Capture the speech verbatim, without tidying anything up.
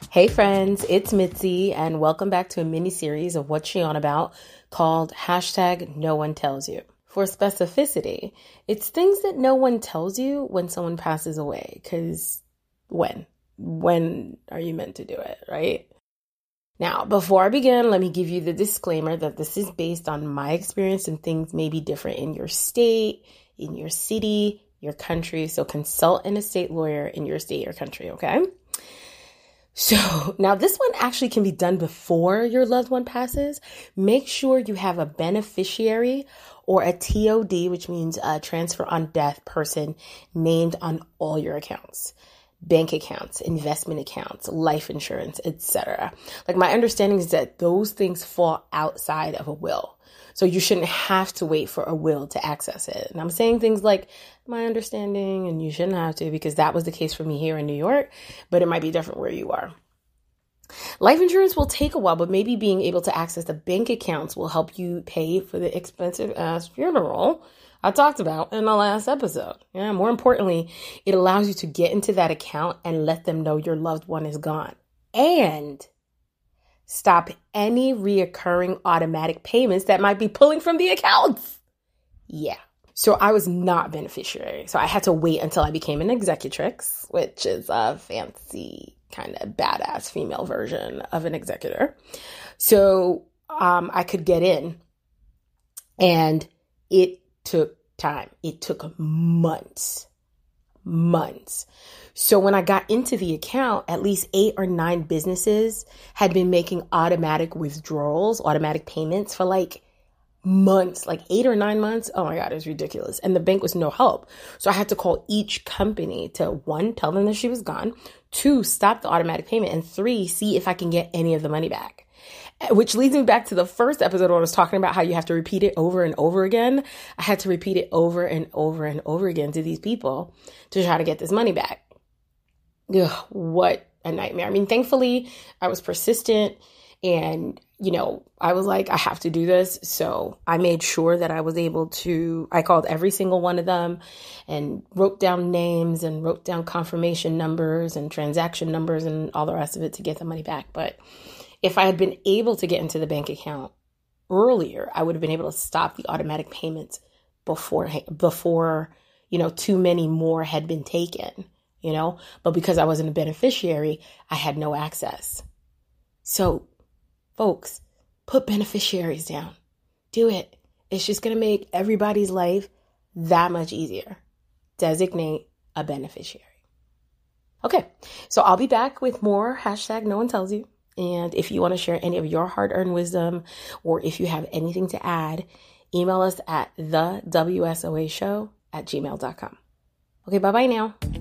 Hey friends, it's Mitzi and welcome back to a mini series of What's She On About called hashtag No One Tells You. For specificity, it's things that no one tells you when someone passes away, because when? When are you meant to do it, right? Now, before I begin, let me give you the disclaimer that this is based on my experience and things may be different in your state, in your city, your country. So consult an estate lawyer in your state or country, okay? So now this one actually can be done before your loved one passes. Make sure you have a beneficiary or a T O D, which means a transfer on death person named on all your accounts. Bank accounts, investment accounts, life insurance, et cetera. Like my understanding is that those things fall outside of a will. So you shouldn't have to wait for a will to access it. And I'm saying things like my understanding, and you shouldn't have to because that was the case for me here in New York, but it might be different where you are. Life insurance will take a while, but maybe being able to access the bank accounts will help you pay for the expensive ass funeral I talked about in the last episode. Yeah, more importantly, it allows you to get into that account and let them know your loved one is gone. And stop any reoccurring automatic payments that might be pulling from the accounts. Yeah. So I was not beneficiary. So I had to wait until I became an executrix, which is a fancy kind of badass female version of an executor. So um, I could get in, and it took time. It took months, months. So when I got into the account, at least eight or nine businesses had been making automatic withdrawals, automatic payments for like months, like eight or nine months. Oh my God, it was ridiculous. And the bank was no help. So I had to call each company to, one, tell them that she was gone, two, stop the automatic payment, and three, see if I can get any of the money back. Which leads me back to the first episode where I was talking about how you have to repeat it over and over again. I had to repeat it over and over and over again to these people to try to get this money back. Ugh, what a nightmare. I mean, thankfully, I was persistent and, you know, I was like, I have to do this. So I made sure that I was able to, I called every single one of them and wrote down names and wrote down confirmation numbers and transaction numbers and all the rest of it to get the money back. But if I had been able to get into the bank account earlier, I would have been able to stop the automatic payments before, before, you know, too many more had been taken, you know, but because I wasn't a beneficiary, I had no access. So folks, put beneficiaries down. Do it. It's just going to make everybody's life that much easier. Designate a beneficiary. Okay, so I'll be back with more hashtag No One Tells You. And if you want to share any of your hard-earned wisdom, or if you have anything to add, email us at the W S O A show at gmail dot com. Okay, bye-bye now.